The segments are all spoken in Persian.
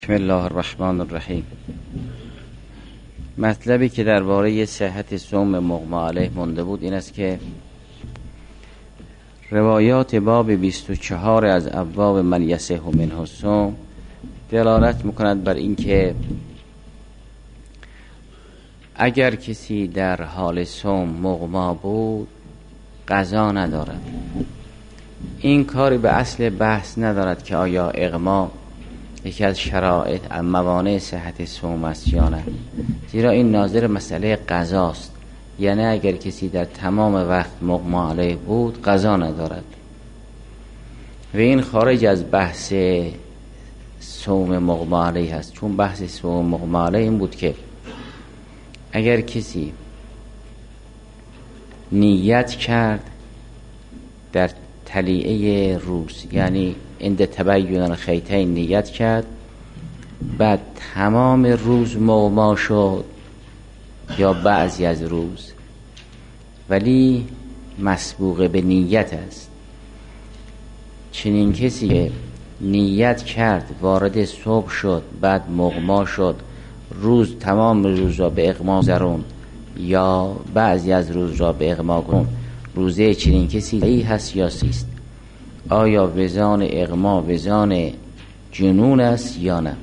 بسم الله الرحمن الرحیم. مطلبی که درباره صحت صوم مغمی علیه مونده بود این است که روایات باب 24 از ابواب من یصح منه الصوم دلالت میکند بر این که اگر کسی در حال صوم مغمی بود قضا ندارد. این کاری به اصل بحث ندارد که آیا اغما یکی از شرایط موانع صحت صوم است یا نه، زیرا این ناظر مسئله قضاست. یعنی اگر کسی در تمام وقت مغمی علیه بود قضا ندارد و این خارج از بحث صوم مغمی علیه است، چون بحث صوم مغمی علیه این بود که اگر کسی نیت کرد در طلیعه روز، یعنی عند تبین الخیطین نیت کرد، بعد تمام روز مغمی شد یا بعضی از روز، ولی مسبوق به نیت است. چنین کسی که نیت کرد وارد صبح شد بعد مغمی شد، روز تمام روز را به اغما گذرون یا بعضی از روز را به اغما گذرون، روزه چنین کسی صحیح هست یا سیست؟ آیا وزان اغما وزان جنون است یا نه؟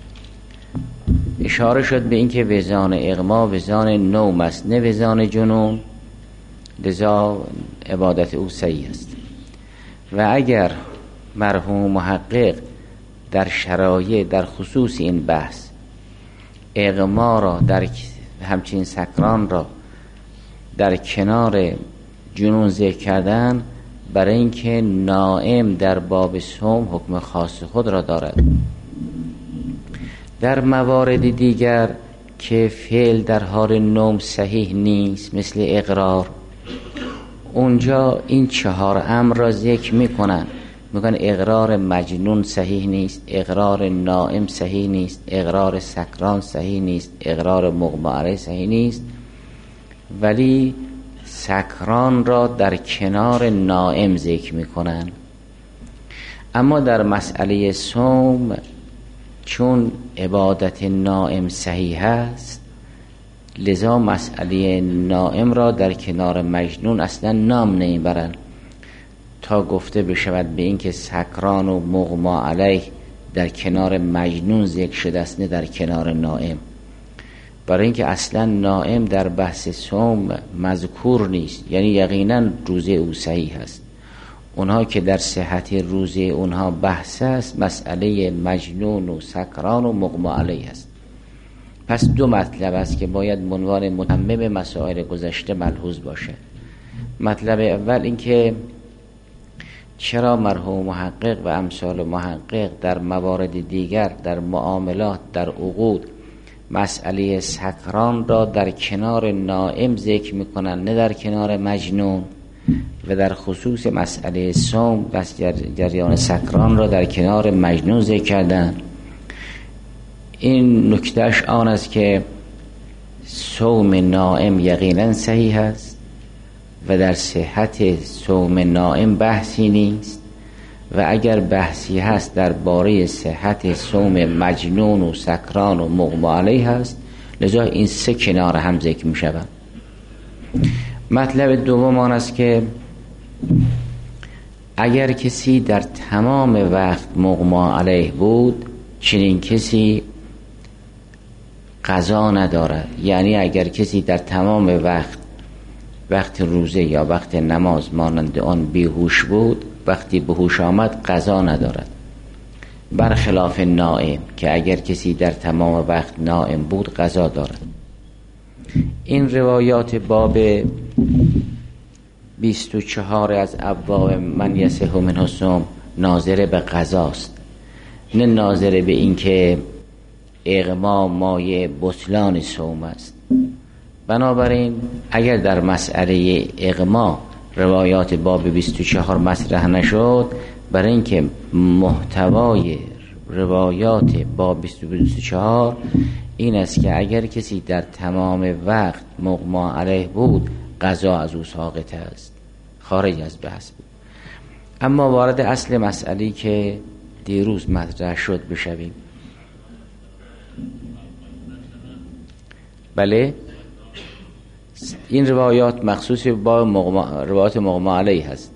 اشاره شد به اینکه وزان اغما وزان نوم است نه وزان جنون، لذا عبادت او صحیح است. و اگر مرحوم محقق در شرایط در خصوص این بحث اغما را در همچین سکران را در کنار جنون ذکر کردن، برای اینکه نائم در باب صوم حکم خاص خود را دارد. در موارد دیگر که فعل در حال نوم صحیح نیست مثل اقرار، اونجا این چهار امر را ذکر میکنن، میگن اقرار مجنون صحیح نیست، اقرار نائم صحیح نیست، اقرار سکران صحیح نیست، اقرار مغمی علیه صحیح نیست، ولی سکران را در کنار نائم ذکر میکنن. اما در مسئله صوم چون عبادت نائم صحیح است، لذا مسئله نائم را در کنار مجنون اصلا نام نمیبرن تا گفته بشود به این که سکران و مغمی علیه در کنار مجنون ذکر شده است نه در کنار نائم، برای اینکه اصلا نائم در بحث صوم مذکور نیست، یعنی یقینا روزه او صحیح است. اونها که در صحت روزه اونها بحث است مسئله مجنون و سکران و مغمی علیه است. پس دو مطلب است که باید به عنوان متمم مسائل گذشته ملحوظ باشه. مطلب اول اینکه چرا مرحوم محقق و امثال محقق در موارد دیگر در معاملات در عقود مسئله سکران را در کنار نائم ذکر میکنن نه در کنار مجنون، و در خصوص مسئله صوم بس جریان سکران را در کنار مجنون ذکر کردن. این نکتهش آن است که صوم نائم یقینا صحیح است و در صحت صوم نائم بحثی نیست، و اگر بحثی هست درباره صحت صوم مجنون و سکران و مغمی علیه هست، لذا این سه کنار هم ذکر می شود. مطلب دوم آن است که اگر کسی در تمام وقت مغمی علیه بود چنین کسی قضا ندارد. یعنی اگر کسی در تمام وقت روزه یا وقت نماز مانند آن بیهوش بود، وقتی به هوش آمد قضا ندارد، برخلاف نائم که اگر کسی در تمام وقت نائم بود قضا دارد. این روایات باب 24 از ابواب من یصح منه الصوم ناظر به قضاست، نه ناظر به این که اغما مایه بطلان صوم است. بنابراین اگر در مسئله اغما روایات باب 24 مطرح نشد، برای اینکه محتوای روایات باب 24 این است که اگر کسی در تمام وقت مغمی علیه بود قضا از او ساقط است، خارج از بحث بود. اما وارد اصل مسئله که دیروز مطرح شد بشویم. بله این روایات مخصوص با روایات مغما علیه هست.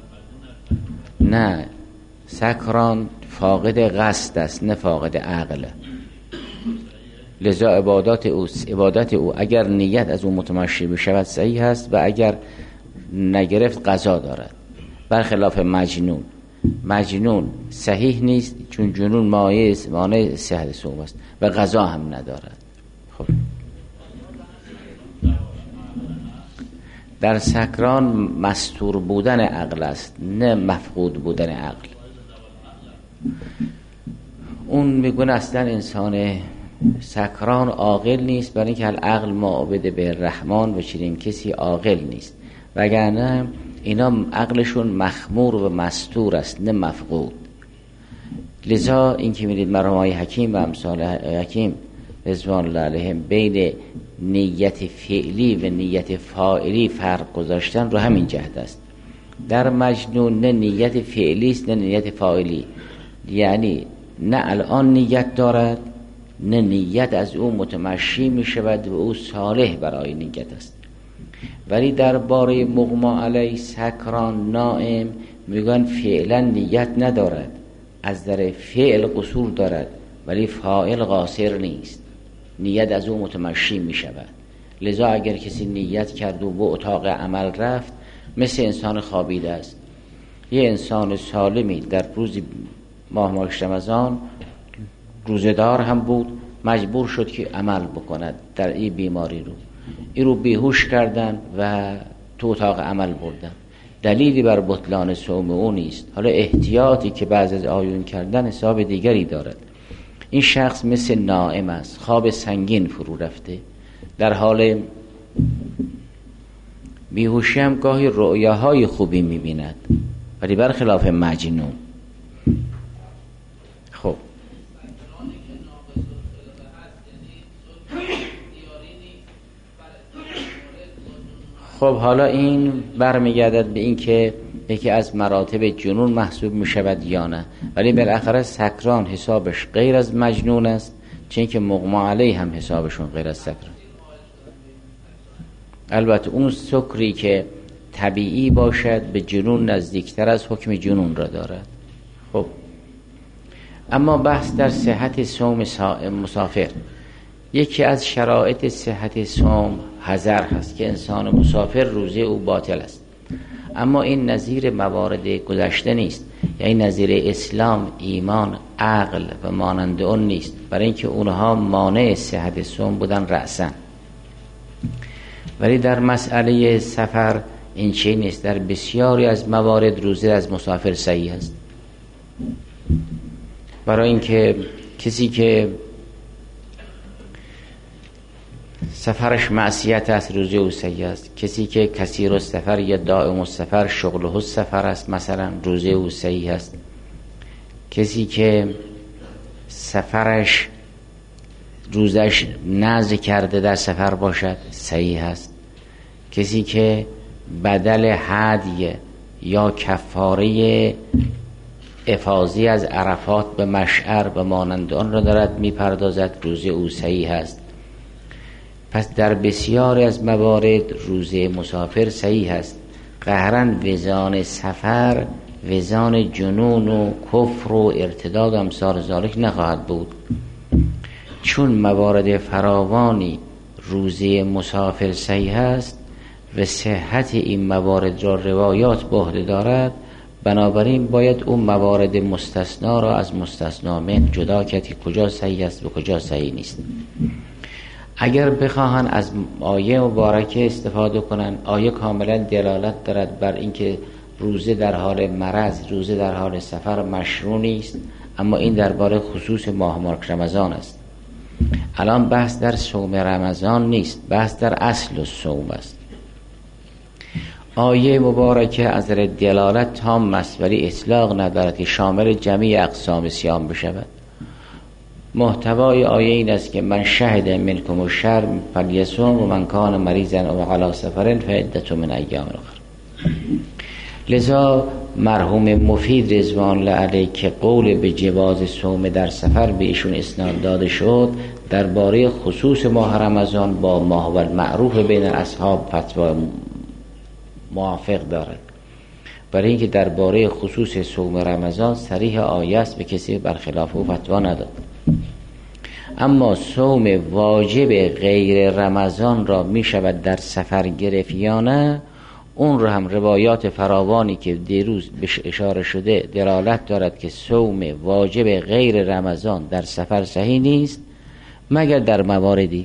نه، سکران فاقد قصد است نه فاقد عقل. لذا عبادت او اگر نیت از او متمشی بشود صحیح است و اگر نگرفت قضا دارد. برخلاف مجنون صحیح نیست چون جنون مانع صحت صوم است و قضا هم ندارد. خب در سکران مستور بودن عقل است نه مفقود بودن عقل. اون میگونه اصلا انسان سکران عاقل نیست، برای اینکه العقل معابد به الرحمن و چنین کسی عاقل نیست، وگرنه اینا عقلشون مخمور و مستور است نه مفقود. لذا این که میدید مرحوم حکیم و امثال حکیم رضوان الله علیهم بین نیت فعلی و نیت فاعلی فرق گذاشتن رو همین جهت است. در مجنون نه نیت فعلی است نه نیت فاعلی، یعنی نه الان نیت دارد نه نیت از او متمشی می شود و او صالح برای نیت است. ولی در باره مغما علی سکران نائم میگن فعلا نیت ندارد، از در فعل قصور دارد ولی فاعل قاصر نیست، نیت از او متمشی می شود. لذا اگر کسی نیت کرد و به اتاق عمل رفت مثل انسان خوابیده است. یه انسان سالمی در روز ماه رمضان روزدار هم بود، مجبور شد که عمل بکند در این بیماری این رو بیهوش کردن و تو اتاق عمل بردن. دلیلی بر بطلان صوم او نیست. حالا احتیاطی که بعض از آیون کردن حساب دیگری دارد. این شخص مثل نائم است، خواب سنگین فرو رفته، در حال بیهوشی هم گاهی رؤیاهای خوبی می‌بیند، ولی برخلاف مجنون. خب حالا این برمیگردد به این که یکی از مراتب جنون محسوب می شود یا نه، ولی بالاخره سکران حسابش غیر از مجنون است، چون که مغما علیه هم حسابشون غیر از سکران. البته اون سکری که طبیعی باشد به جنون نزدیکتر از حکم جنون را دارد. خب اما بحث در صحت صوم مسافر. یکی از شرایط صحت صوم حذر هست که انسان مسافر روزه او باطل است، اما این نظیر موارد گذشته نیست، یعنی نظیر اسلام، ایمان، عقل و مانند اون نیست، برای اینکه اونها مانع صحت صوم بودن رأساً. ولی در مسئله سفر این چه نیست. در بسیاری از موارد روزه از مسافر صحیح است، برای اینکه کسی که سفرش معصیت است روزه او صحیح است. کسی که کثیر السفر یا دائم السفر شغله السفر است مثلا روزه او صحیح است. کسی که سفرش روزش نذر کرده در سفر باشد صحیح است. کسی که بدل هدی یا کفاره افاضی از عرفات به مشعر به مانند آن را دارد میپردازد روزه او صحیح است. پس در بسیاری از موارد روزه مسافر صحیح است. قهرن وزان سفر وزان جنون و کفر و ارتداد و امثال ذالک نخواهد بود، چون موارد فراوانی روزه مسافر صحیح است و صحت این موارد را روایات به عهده دارد. بنابراین باید اون موارد مستثنا را از مستثنا من جدا کرد که کجا صحیح است و کجا صحیح نیست. اگر بخواهن از آیه مبارکه استفاده کنن، آیه کاملا دلالت دارد بر اینکه روزه در حال مرض، روزه در حال سفر مشروع نیست، اما این درباره خصوص ماه مبارک رمضان است. الان بحث در صوم رمضان نیست، بحث در اصل الصوم است. آیه مبارکه از دلالت تام است ولی اطلاق ندارد که شامل جمیع اقسام صیام بشود. محتوای آیه این است که من شهد منکم الشهر فلیصم و من کان مریضا او علی سفر فعدة من ایام اخر. لذا مرحوم مفید رضوان الله علیه که قول به جواز صوم در سفر به ایشون اسناد داده شد، درباره خصوص ماه رمضان با ماه المعروف بین اصحاب فتوا موافق دارد، برای اینکه درباره خصوص صوم رمضان صریح آیه است، به کسی برخلاف او فتوا نداد. اما صوم واجب غیر رمضان را می شود در سفر گرفت یا نه، اون رو هم روایات فراوانی که دیروز بهش اشاره شده دلالت دارد که صوم واجب غیر رمضان در سفر صحیح نیست مگر در مواردی.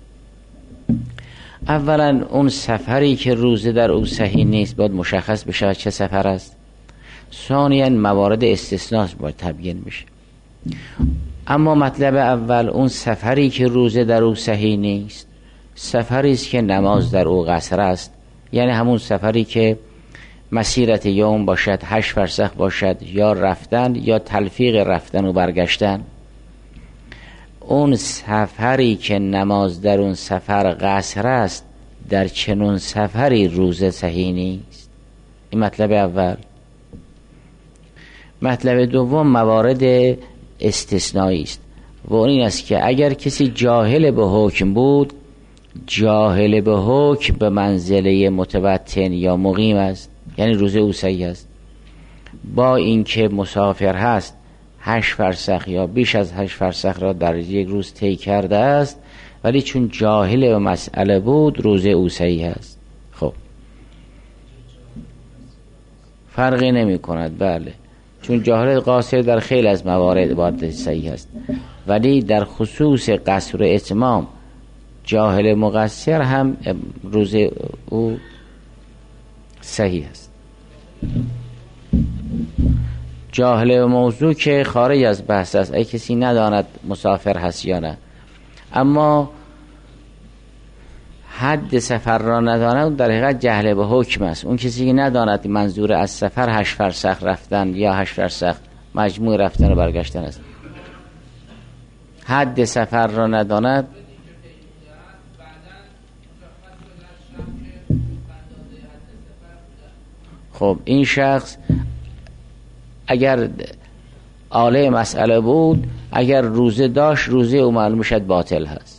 اولا اون سفری که روزه در او صحیح نیست باید مشخص بشه چه سفر است. ثانیاً موارد استثناء باید تبیین بشه. اما مطلب اول، اون سفری که روزه در او صحیح نیست سفری است که نماز در او قصر است، یعنی همون سفری که مسیرت یوم باشد، 8 فرسخ باشد، یا رفتن یا تلفیق رفتن و برگشتن. اون سفری که نماز در اون سفر قصر است، در چنون سفری روزه صحیح نیست. این مطلب اول. مطلب دوم موارد استثنایی است و اون این است که اگر کسی جاهل به حکم بود، جاهل به حکم به منزله متوطن یا مقیم است، یعنی روزه او صحیح است، با اینکه مسافر هست 8 فرسخ یا بیش از 8 فرسخ را در یک روز طی کرده است، ولی چون جاهل به مسئله بود روزه او صحیح است. خب فرقی نمی کند، بله، چون جاهل قاصر در خیلی از موارد باید صحیح است، ولی در خصوص قصر و اتمام جاهل مقصر هم روزه او صحیح است. جاهل موضوع که خارج از بحث است، ای کسی نداند مسافر هست یا نه، اما حد سفر را نداند در حقیقت جهل به حکم است. اون کسی که نداند منظور از سفر 8 فرسخ رفتن یا 8 فرسخ مجموع رفتن و برگشتن است، حد سفر را نداند، خب این شخص اگر آله مسئله بود، اگر روزه داشت روزه او معلوم شد باطل هست.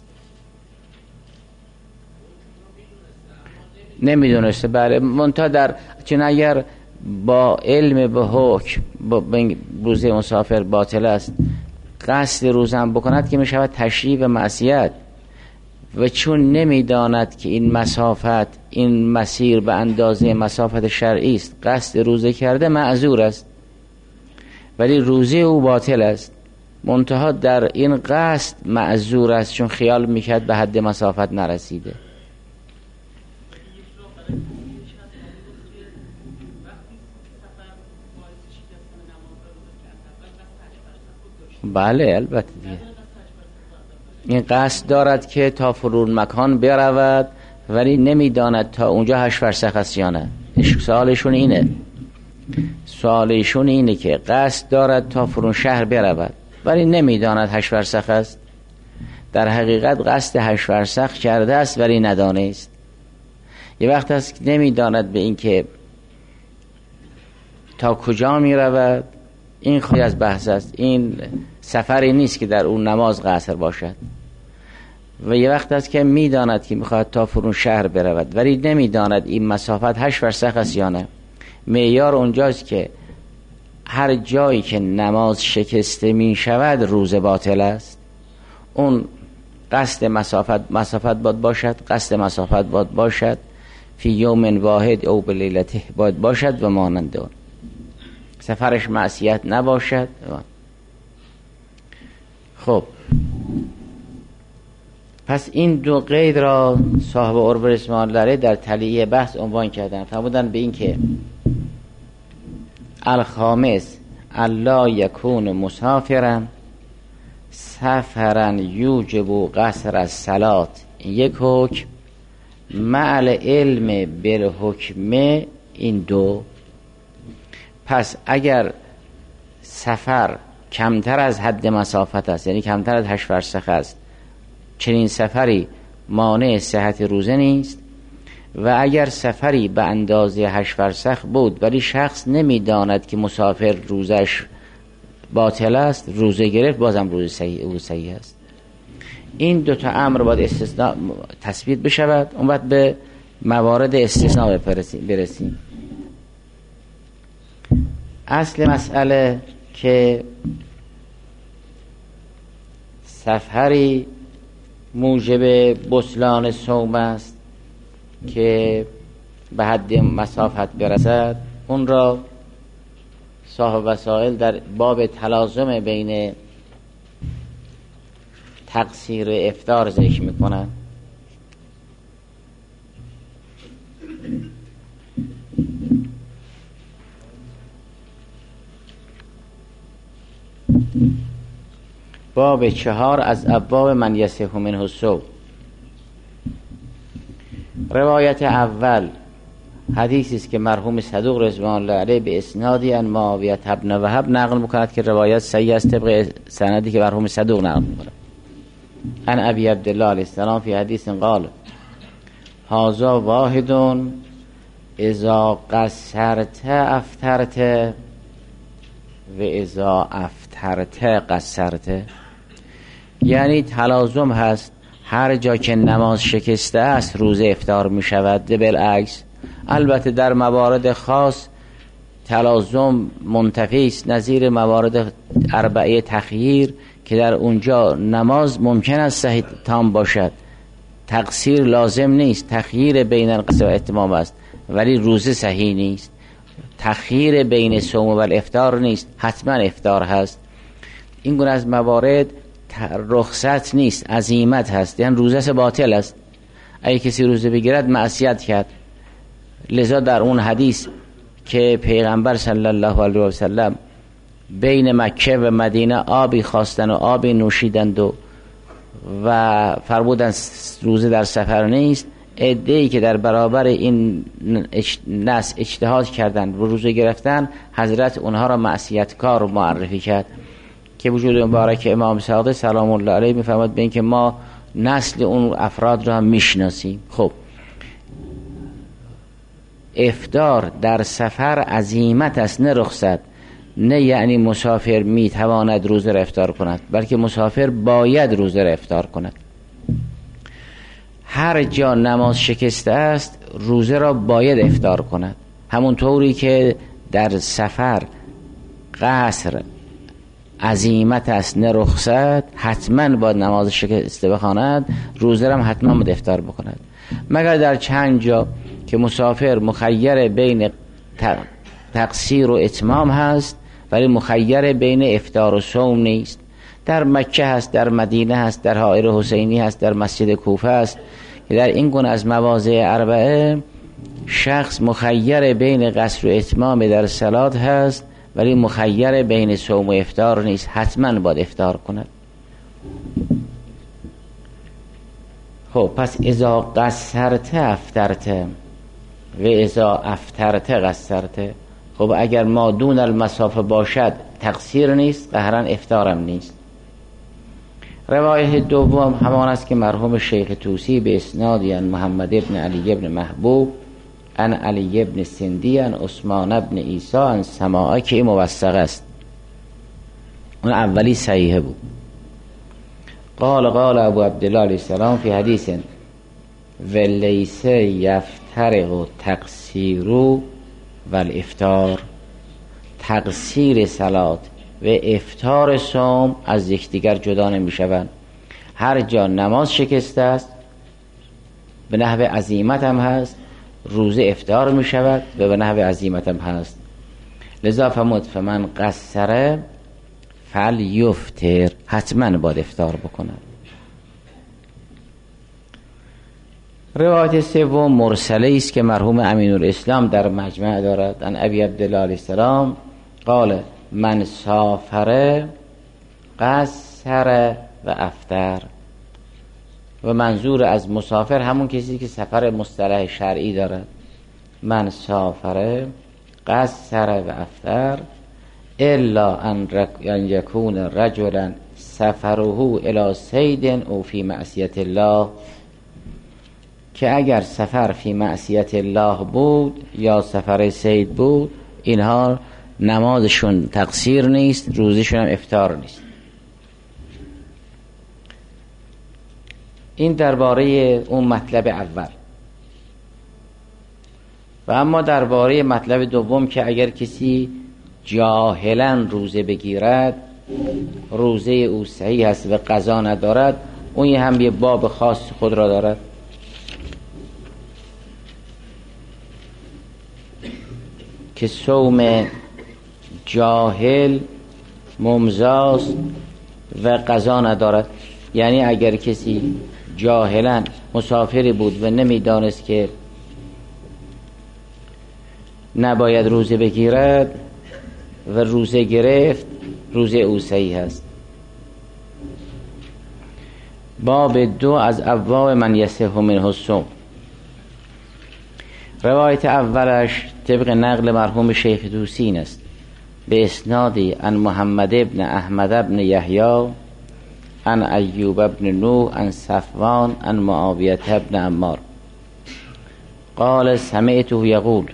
نمیدونسته، بله، منتها در چون اگر با علم به حکم روزه مسافر باطل است قصد روزه هم بکند که میشود تشریع و معصیت، و چون نمیداند که این مسافت، این مسیر به اندازه مسافت شرعی است، قصد روزه کرده معذور است، ولی روزه او باطل است، منتها در این قصد معذور است چون خیال میکرد به حد مسافت نرسیده. بله البته دیگه این قصد دارد که تا فرون مکان برود، ولی نمیداند تا اونجا 8 فرسخ است یا نه. سوالشون اینه که قصد دارد تا فرون شهر برود ولی نمیداند 8 فرسخ است. در حقیقت قصد 8 فرسخ کرده است ولی ندانست. یه وقت است که نمیداند به این که تا کجا میرود. این خارج از بحث است، این سفری نیست که در اون نماز قصر باشد. و یه وقت است که میداند که میخواهد تا فرون شهر برود ولی نمیداند این مسافت 8 فرسخ است یا نه. معیار اونجاست که هر جایی که نماز شکسته میشود روزه باطل است. اون قصد مسافت باید باشد، قصد مسافت باید باشد، فی یوم واحد او بلیلته باید باشد و مانند اون، سفرش معصیت نباشد. خب پس این دو قید را صاحب عروة رضوان الله علیه در تلیه بحث عنوان کردن، فرمودن به این که الخامس الا یکون مسافرا سفرا یوجب قصر الصلاة. این یک حکم، مع العلم بالحکم این دو. پس اگر سفر کمتر از حد مسافت است، یعنی کمتر از 8 فرسخ است، چنین سفری مانع صحت روزه نیست. و اگر سفری به اندازه 8 فرسخ بود ولی شخص نمیداند که مسافر روزش باطل است، روزه گرفت، بازم روز صحیح است. این دوتا امر باید استثناء تثبیت بشود، اون وقت به موارد استثناء برسیم. اصل مسئله که سفری موجب بطلان صوم است که به حد مسافت برسد، اون را صاحب وسائل در باب تلازم بین تقصیر افطار ذکر میکنن. باب 4 از ابواب من یصح منه الصوم. روایت اول حدیثی است که مرحوم صدوق رضوان الله علیه به اسنادی ان معاویه بن وهب نقل میکند که روایت صحیح است طبق سندی که مرحوم صدوق نقل میکند. ان ابی عبدالله علیه السلام فی حدیث قال هذا واحد اذا قصرت افطرت و اذا افطرت قصرت. یعنی تلازم هست، هر جا که نماز شکسته است روزه افطار می شود. بالعکس البته در موارد خاص تلازم منتفی است، نظیر موارد اربعه تخییر که در اونجا نماز ممکن است صحیح تام باشد، تقصیر لازم نیست، تخییر بین القصر و اتمام است، ولی روزه صحیح نیست. تخییر بین صوم و الافطار نیست، حتما افطار هست. این گونه از موارد رخصت نیست، عزیمت هست، یعنی روزه باطل است. اگه کسی روزه بگیرد معصیت کرد. لذا در اون حدیث که پیغمبر صلی الله علیه و سلم بین مکه و مدینه آبی خواستن و آبی نوشیدند و فرمودند روزه در سفر نیست، عده‌ای که در برابر این نص اجتهاد کردند و روزه گرفتن، حضرت اونها را معصیتکار معرفی کرد که وجود مبارک امام صادق سلام الله علیه میفرماد به این که ما نسل اون افراد را هم میشناسیم. خب افطار در سفر عزیمت است، نه رخصت. نه یعنی مسافر میتواند روزه را افطار کند، بلکه مسافر باید روزه را افطار کند. هر جا نماز شکسته است روزه را باید افطار کند، همون طوری که در سفر قصر عزیمت است نه رخصت، حتما باید نماز شکسته بخواند، روزه را حتما باید افطار بکند. مگر در چند جا که مسافر مخیر بین تقصیر و اتمام هست ولی مخیر بین افطار و صوم نیست. در مکه هست، در مدینه هست، در حائر حسینی هست، در مسجد کوفه هست که در این گونه از مواضع اربعه شخص مخیر بین قصر و اتمام در صلات هست ولی مخیر بین صوم و افطار نیست، حتما باید افطار کند. خب پس اذا قصرت افطرت و اذا افطرت قصرت. خب اگر ما دون المسافه باشد تقصیر نیست، قهرا افطارم نیست. روایت دوم همان است که مرحوم شیخ توسی به اسنادی ان محمد ابن علی ابن محبوب ان علی ابن سندی ان عثمان ابن عیسی ان سماعه که موثق است. اون اولی صحیحه بود. قال ابو عبدالله علیه السلام فی حدیث ولیس یفترق تقصیر و الافطار. تقصیر صلات و افطار صوم از یکدیگر جدا نمی شوند. هر جا نماز شکسته است به نحو عزیمت هم هست، روزه افطار می شود و به نحو عزیمت هم هست. لذا فرمود فمن قصر فلیفطر، حتما باید افطار بکند. روایت سوم مرسله است که مرحوم امین الاسلام در مجمع دارد ان ابی عبدالله علیه السلام قال من سافر قصر و افطر. و منظور از مسافر همون کسی که سفر مصطلح شرعی دارد. من سافر قصر و افطر الا ان یکون رجلا سفره الى صید او فی معصیت الله. که اگر سفر فی معصیت الله بود یا سفر صید بود، اینها نمازشون تقصیر نیست، روزشون هم افطار نیست. این درباره اون مطلب اول. و اما درباره مطلب دوم که اگر کسی جاهلا روزه بگیرد، روزه او صحیح است و قضا ندارد، اون هم یه باب خاص خود را دارد که صوم جاهل ممضاست و قضا ندارد. یعنی اگر کسی جاهلا مسافری بود و نمیدانست که نباید روزه بگیرد و روزه گرفت، روزه او صحیح است. باب 2 از ابواب من یصح منه الصوم. روایت اولش طبق نقل مرحوم شیخ طوسی است به اسنادی عن محمد ابن احمد ابن یحیی عن ایوب ابن نوح عن صفوان عن معاویه ابن عمار قال سمعته یقول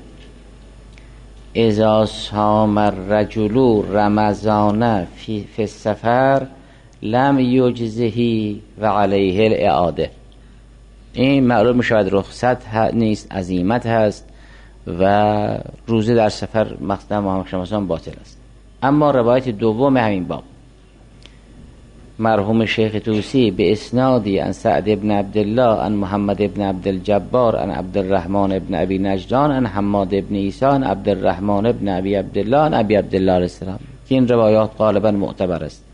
اذا صام الرجل رمضان فی السفر لم یجزه و علیه الاعاده. این معلوم میشود رخصت نیست، عزیمت هست و روزه در سفر مقصد محمد شمسان باطل است. اما روایت دوم همین باب مرحوم شیخ طوسی به اسنادی عن سعد ابن عبدالله عن محمد ابن عبدالجبار عن عبدالرحمن ابن ابی نجدان عن حماد ابن عیسی عن عبدالرحمن ابن ابی عبدالله عن ابی عبدالله علیه السلام، که این روایات غالبا معتبر است.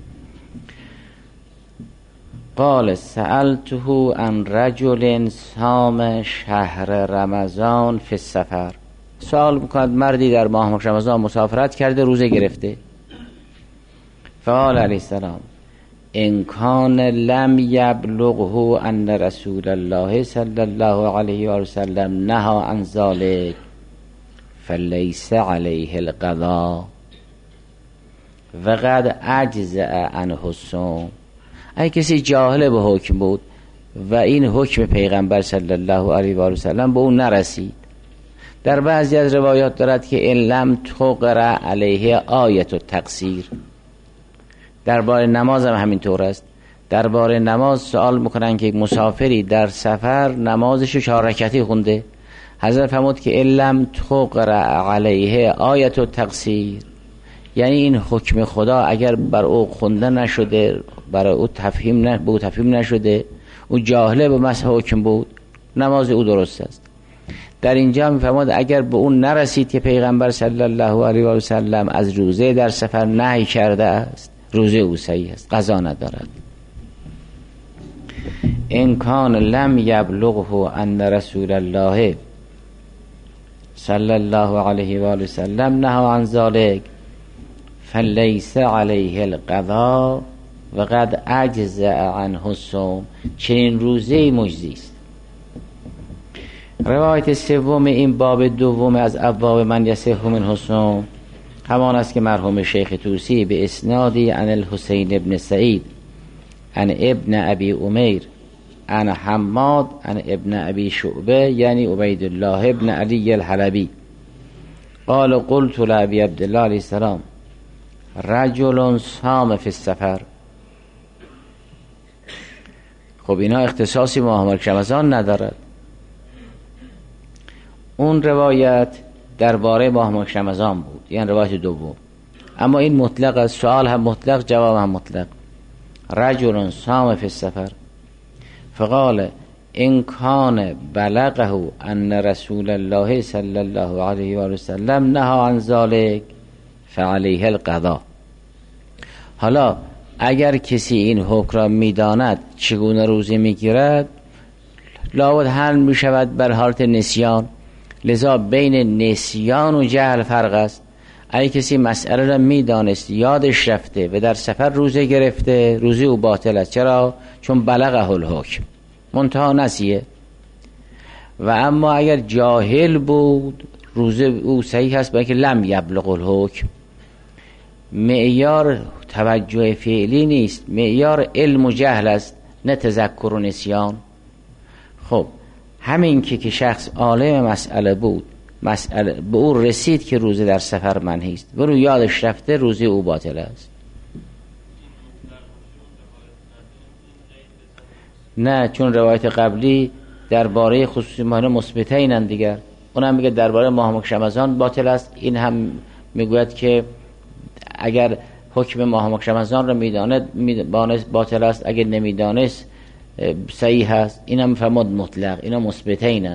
قال سألته عن رجل صام شهر رمضان فی السفر. سوال میکند مردی در ماه رمضان مسافرت کرده، روزه گرفته. فقال علیه السلام ان کان لم یبلغه ان رسول الله صلی الله علیه و سلم نهى عن ذلك فلیس علیه القضاء و قد اجزأ عنه الصوم. اگه کسی جاهل به حکم بود و این حکم پیغمبر صلی الله علیه و سلم به اون نرسید، در بعضی از روایات دارد که ان لم تقرأ علیه آیت التقصیر. درباره نماز هم همینطور است. درباره نماز سوال میکنن که مسافری در سفر نمازش 4 رکعتی خونده، حضرت فرمود که ان لم تقرأ علیه آیت التقصیر، یعنی این حکم خدا اگر بر او خونده نشده، برای او تفهیم نشده، او جاهله به مسح حکم بود، نماز او درست است. در اینجا میفرماد اگر به اون نرسید که پیغمبر صلی الله علیه و سلم از روزه در سفر نهی کرده است، روزه او صحیح است، قضا ندارد. ان کان لم یبلغه ان رسول الله صلی الله علیه و آله وسلم نهى عن ذلك فلیس علیه القضاء و قد اجزأ عنه الصوم. چنین روزه مجزی است. روایت سوم این باب دوم از ابواب من یصح منه الصوم همان است که مرحوم شیخ طوسی به اسنادی عن الحسین ابن سعید عن ابن ابی امیر عن حماد عن ابن ابی شعبه یعنی عبید الله ابن علی الحلبی قال قلت لابی عبدالله علیه السلام رجل صام فی السفر. خب اینا اختصاصی محمد رمضان ندارد. اون روایت درباره محمد رمضان بود، یعنی روایت دوم. اما این مطلق است، سوال هم مطلق، جواب هم مطلق. رجل صام فی السفر فقال ان کان بلغه ان رسول الله صلی الله علیه و سلم نهى عن ذلك فعلیه القضاء. حالا اگر کسی این حکم را میداند چگونه روزه میگیرد، لابد حمل میشود بر حالت نسیان، لذا بین نسیان و جهل فرق است. اگه کسی مسئله را میدانست یادش رفته و در سفر روزه گرفته، روزه او باطل است. چرا؟ چون بلغه الحکم، منتها نسیه. و اما اگر جاهل بود روزه او صحیح است، بلکه لم یبلغ الحکم. معیار توجه فعلی نیست، معیار علم و جهل است، نه تذکر و نسیان. خب همین که شخص عالم مسئله بود، مسئله به او رسید که روزه در سفر منهی است و رو یادش رفته، روزه او باطل است. نه، چون روایت قبلی درباره خصوصی ماه مثبته اینن دیگر، اونم میگه درباره ماه مکش رمضان باطل است، این هم میگوید که اگر حکم ماه مکش رمضان رو میدانست باطل است، اگر نمیدانست صحیح است. این هم فرمود مطلق، اینا مثبته اینن.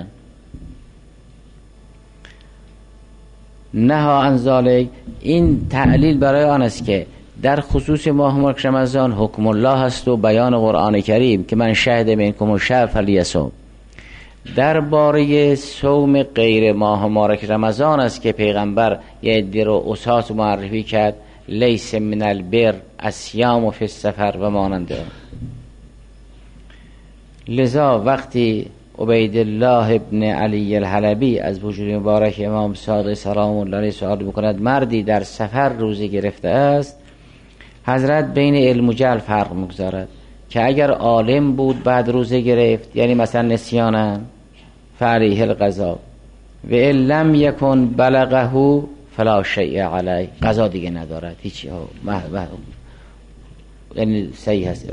نها عن ذالک، این تعلیل برای آن است که در خصوص ماه مبارک رمضان حکم الله است و بیان قرآن کریم که من شهد منکم الشهر فلیصم. درباره صوم غیر ماه مبارک رمضان است که پیغمبر یه عده رو اساس معرفی کرد، لیس من البر الصیام فی السفر و مانند. لذا وقتی عبیدالله ابن علی الحلبی از وجود مبارک امام صادق سلام الله علیه سوال میکند، مردی در سفر روزه گرفته است، حضرت بین علم و جهل فرق میگذارد که اگر عالم بود بعد روزه گرفت، یعنی مثلا نسیانا فعلیه القضا، و ان لم یکن بلغه فلا شیء علیه، قضا دیگه ندارد هیچی، یعنی صحیح هست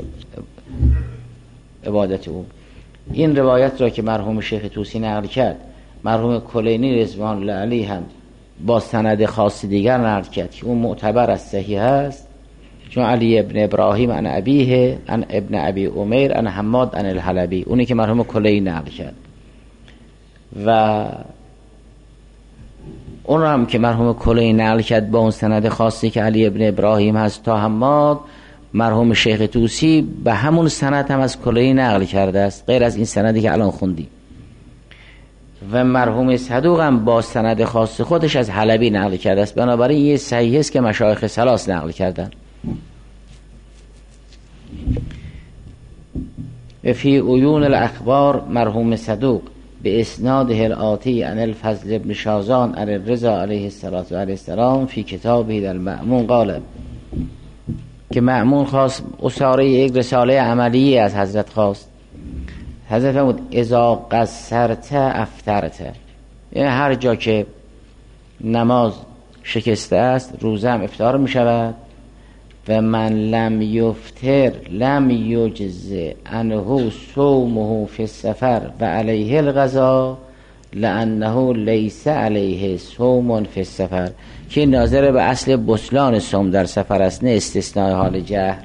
عبادت او. این روایت را که مرحوم شیخ طوسی نقل کرد، مرحوم کلینی رضوان الله علیه هم با سند خاص دیگر نقل کرد که اون معتبر از صحیح است، چون علی ابن ابراهیم عن ابیه عن ابن ابی عمیر عن حماد عن الحلبی، اونی که مرحوم کلینی نقل کرد. و اون هم که مرحوم کلینی نقل کرد با اون سند خاصی که علی ابن ابراهیم هست تا حماد، مرحوم شیخ طوسی به همون سند هم از کلینی نقل کرده است، غیر از این سندی که الان خوندیم. و مرحوم صدوق هم با سند خاص خودش از حلبی نقل کرده است. بنابراین یه صحیح است که مشایخ ثلاث نقل کردن. و فی عیون الاخبار مرحوم صدوق به اسناده الآتی عن الفضل ابن شازان عن الرضا علیه السلام فی کتابه در مأمون قال، که مأمون خواست اساره یک رساله عملی از حضرت خواست. حضرت فرمود اذا قصرت افطرت، یعنی هر جا که نماز شکسته است روزه هم افطار می شود. و من لم یفطر لم یجز عنه صومه فی السفر و علیه القضا لانه لیس علیه صوم فی السفر، که ناظر به اصل بطلان صوم در سفر است، نه استثناء حال جهر.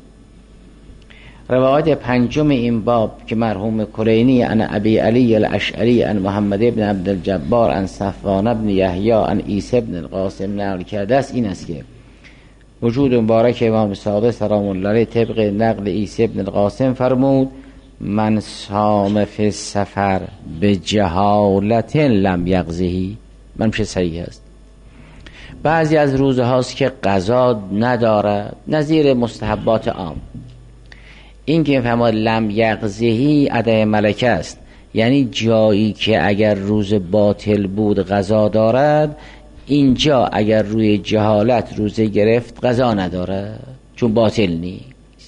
روایت پنجم این باب که مرحوم کلینی عن ابی علی الاشعری عن محمد ابن عبدالجبار عن صفوان ابن یحیی عن عیسی ابن القاسم نقل کرده است این است که وجود مبارک امام صادق سلام الله علیه طبق نقل عیسی ابن القاسم فرمود من صام فی السفر به جهالت لم یقضیه، من میشه صحیح است. بعضی از روزه هاست که قضا نداره، نظیر مستحبات عام. این که فرمود لم یقضیه ادای ملکه است، یعنی جایی که اگر روز باطل بود قضا دارد، اینجا اگر روی جهالت روزه گرفت قضا نداره چون باطل نیست.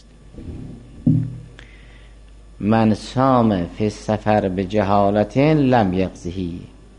من صام فی السفر به جهالت لم یقضیه.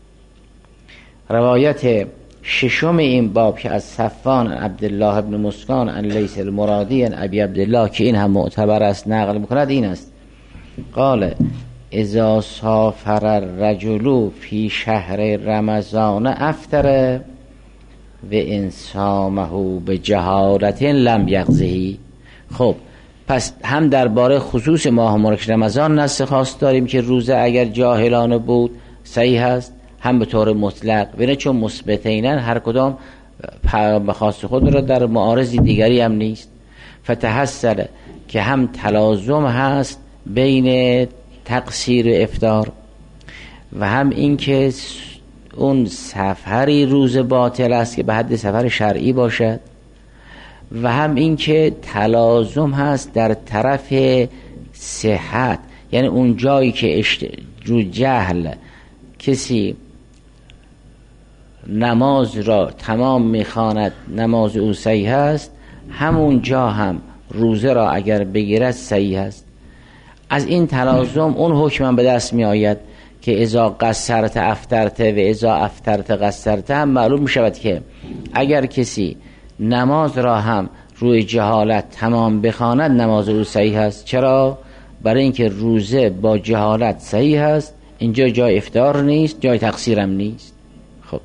روایت ششم این باب که از صفوان عبدالله ابن مسکان عن لیث المرادی عن ابی عبدالله که این هم معتبر است نقل میکند این است قال اذا سافر الرجل فی شهر رمضان افطر و ان صامه به جهالت لم یقضیه. خب پس هم درباره خصوص ماه مبارک رمضان نص خاص داریم که روزه اگر جاهلانه بود صحیح است، هم به طور مطلق، بینه چون مثبتینن هر کدام به خاص خود را در معارضی دیگری هم نیست. فتحصل که هم تلازم هست بین تقصیر و افطار و هم این که اون سفری روز باطل است که به حد سفر شرعی باشد و هم این که تلازم هست در طرف صحت، یعنی اون جایی که رو جهل کسی نماز را تمام میخواند نماز او صحیح است، همون جا هم روزه را اگر بگیرد صحیح است. از این تلازم اون حکم به دست می آید که اذا قصرت افطرت و اذا افطرت قصرت هم معلوم می شود که اگر کسی نماز را هم روی جهالت تمام بخواند نماز او صحیح است. چرا؟ برای اینکه روزه با جهالت صحیح است، اینجا جای افطار نیست، جای تقصیرم نیست. خب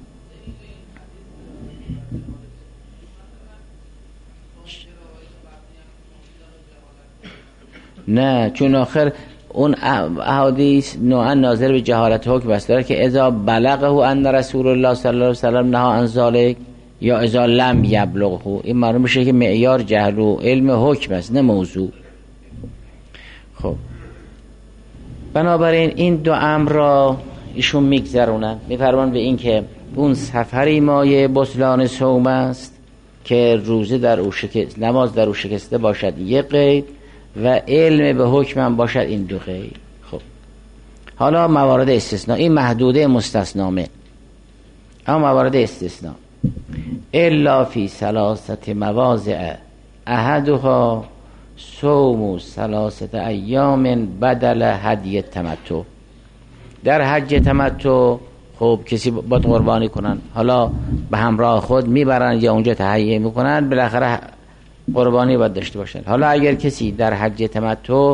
نه، چون آخر اون احادیث نوعا ناظر به جهالت حکم است، داره که اذا بلغه ان رسول الله صلی الله علیه وسلم نهى عن ذلک یا اذا لم یبلغه، این معلوم میشه که معیار جهل و علم حکم است نه موضوع. خب بنابراین این دو امر را ایشون میگذرونن، میفرمان به این که اون سفری مایه بطلان صوم است که روزه در او نماز در او شکسته باشد یک قید و علم به حکم باشد این دو قید. خب حالا موارد استثناء، این محدوده مستثنامه، اما موارد استثناء الا فی ثلاثه مواضع احدها صوم ثلاثه ایام بدل هدی تمتع. در حج تمتع خب کسی باید قربانی کنن، حالا به همراه خود میبرن یا اونجا تهیه میکنن، بالاخره قربانی باید داشته باشن. حالا اگر کسی در حج تمتع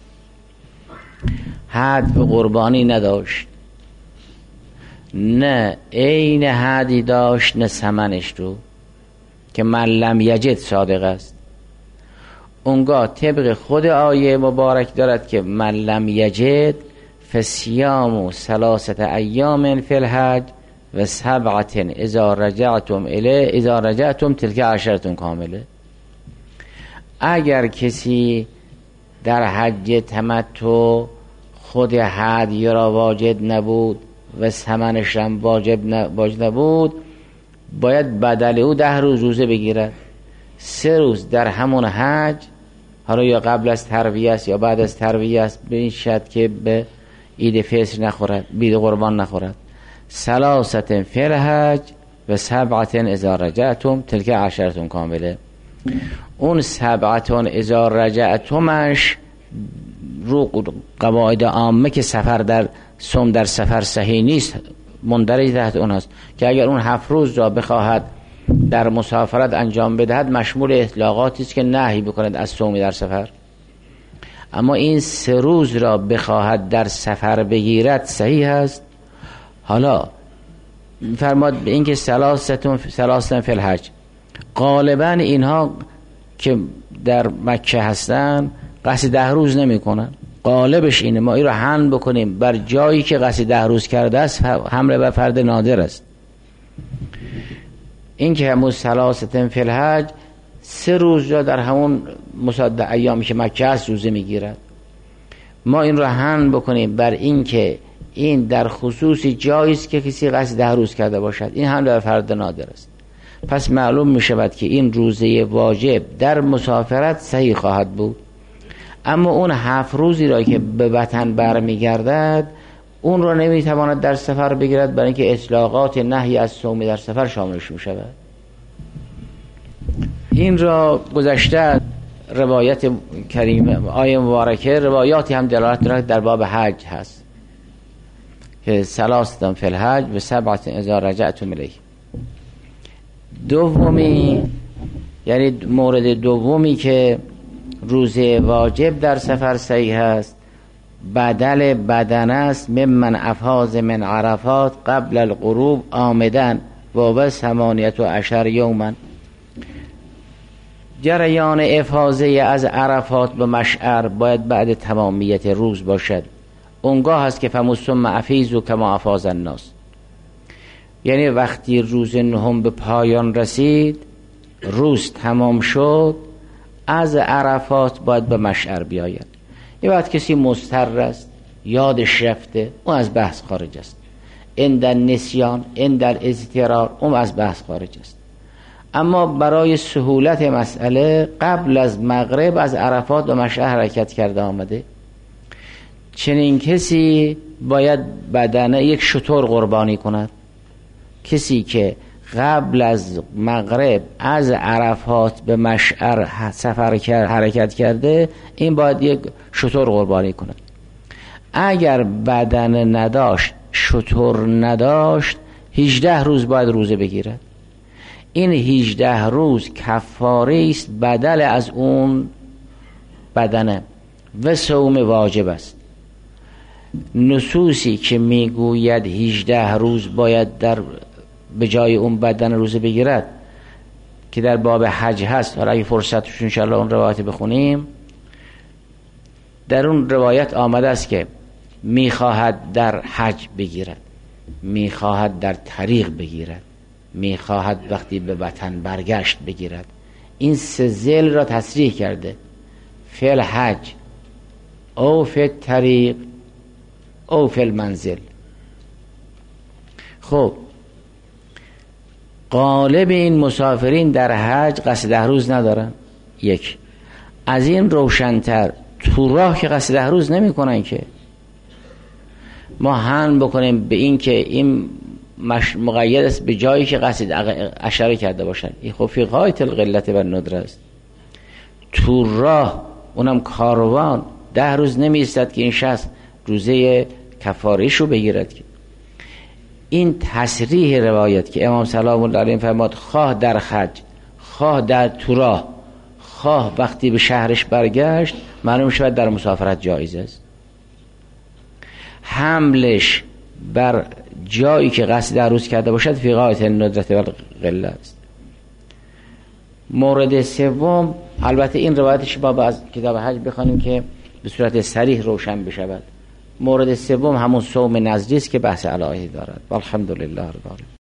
حد و قربانی نداشت، نه عین حدی داشت نه ثمنش رو، که من لم یجد صادق است، اونگاه طبق خود آیه مبارک دارد که من لم یجد فصیام ثلاثه ایام فی الحج و سبعه اذا رجعتم الیه اذا رجعتم تلک عشرة کامله. اگر کسی در حج تمتع خود هدی را واجد نبود و ثمنش هم واجب نبود، باید بدل او 10 روز روزه بگیرد. 3 روز در همون حج، حالا یا قبل از ترویه است یا بعد از ترویه است، به این شرط که به عید فطر نخورد، عید قربان نخورد. ثلاثه فی الحج و سبعه اذا رجعتم تلک عشرة کامله. اون سبعه اذا رجعتمش رو قواعد عامه که سفر در صوم در سفر صحیح نیست مندرج تحت اون است، که اگر اون 7 روز را بخواهد در مسافرت انجام بدهد مشمول اطلاقاتی است که نهی بکند از صوم در سفر. اما این 3 روز را بخواهد در سفر بگیرد صحیح است. حالا فرماد به این که ثلاثه فی الحج، غالبا اینها که در مکه هستن قصد 10 روز نمی کنن، غالبش اینه. ما این رو حمل بکنیم بر جایی که قصد 10 روز کرده است، حمل بر فرد نادر است. این که همون ثلاثه فی الحج 3 روز را در همون مصادق ایامی که مکه است روزه میگیرد. ما این رو حمل بکنیم بر این که این در خصوصی جایی است که کسی قصد 10 روز کرده باشد، این حمل بر فرد نادر است. پس معلوم می شود که این روزه واجب در مسافرت صحیح خواهد بود. اما اون 7 روزی را که به وطن برمیگردد اون را نمیتواند در سفر بگیرد، برای اینکه اطلاقات نهی از صوم در سفر شاملش می شود. این را گذشته روایت کریم آیه مبارکه روایاتی هم دلالت دارد در باب حج هست که ثلاثه فی الحج و سبعه اذا رجعتم الیه. دومی، یعنی مورد دومی که روزه واجب در سفر صحیح است، بدل بدن است ممن افاض من عرفات قبل الغروب آمدن و 18 یوما. جریان افاضه از عرفات به مشعر باید بعد تمامیت روز باشد. اونگاه هست که فمسم افیزو کما افاض الناس، یعنی وقتی روز نهم به پایان رسید، روز تمام شد، از عرفات باید به مشعر بیاید. یه وقت کسی مضطر است، یادش رفته، اون از بحث خارج است. عند النسیان، عند الاضطرار، اون از بحث خارج است. اما برای سهولت مسئله قبل از مغرب از عرفات به مشعر حرکت کرده آمده. چنین کسی باید بدنه یک شتر قربانی کند. کسی که قبل از مغرب از عرفات به مشعر سفر حرکت کرده، این باید یک شتر قربانی کند. اگر بدن نداشت، شتر نداشت، 18 روز باید روزه بگیرد. این 18 روز کفاره است بدل از اون بدنه و صوم واجب است. نصوصی که میگوید 18 روز باید به جای اون بدن روزه بگیرد که در باب حج هست، حالا اگه فرصت شد انشاءالله اون روایت بخونیم، در اون روایت آمده است که میخواهد در حج بگیرد، میخواهد در طریق بگیرد، میخواهد وقتی به وطن برگشت بگیرد. این سه ذیل را تصریح کرده، فی الحج او فی الطریق او فی المنزل. خب غالب این مسافرین در حج قصد 10 روز ندارن. یک از این روشن‌تر تو راه که قصد 10 روز نمی کنن که ما هم بکنیم به این که این مقید است به جایی که قصد اشاره کرده باشن. این خب فی غایت القلت و الندره است. تو راه اونم کاروان 10 روز نمی ایستد که این شخص روزه کفاریشو بگیرد. این تصریح روایت که امام سلام الله علیه فرماد خواه در حج، خواه در تو راه، خواه وقتی به شهرش برگشت، معلوم شود در مسافرت جایز است. حملش بر جایی که قصد 10 روز کرده باشد فی غایت الندرت و القله است. مورد سوم، البته این روایتش با از کتاب حج بخوانیم که به صورت صریح روشن بشود. مورد سوم همون صوم نذری است که بحث علاهه دارد. والحمدلله رب العالمین.